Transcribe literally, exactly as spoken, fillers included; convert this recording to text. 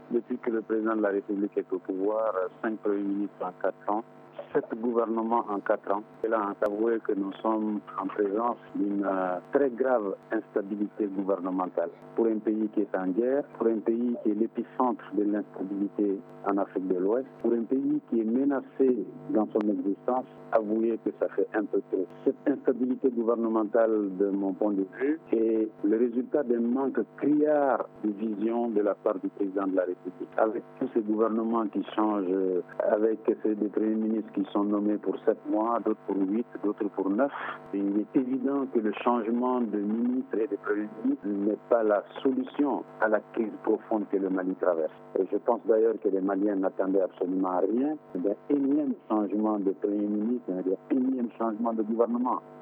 Depuis que le président de la République est au pouvoir, cinq premiers ministres en quatre ans, sept gouvernements en quatre ans. Et là, on avoué que nous sommes en présence d'une euh, très grave instabilité gouvernementale. Pour un pays qui est en guerre, pour un pays qui est l'épicentre de l'instabilité en Afrique de l'Ouest, pour un pays qui est menacé dans son existence, avouez que ça fait un peu trop. Cette instabilité gouvernementale, de mon point de vue, est le résultat d'un manque criard de vision de la part du président de la République. Avec tous ces gouvernements qui changent, avec ces des premiers ministres qui sont nommés pour sept mois, d'autres pour huit, d'autres pour neuf, il est évident que le changement de ministre et de premier ministre n'est pas la solution à la crise profonde que le Mali traverse. Et je pense d'ailleurs que les Maliens n'attendaient absolument à rien d'un énième changement de premier ministre, d'un énième changement de gouvernement.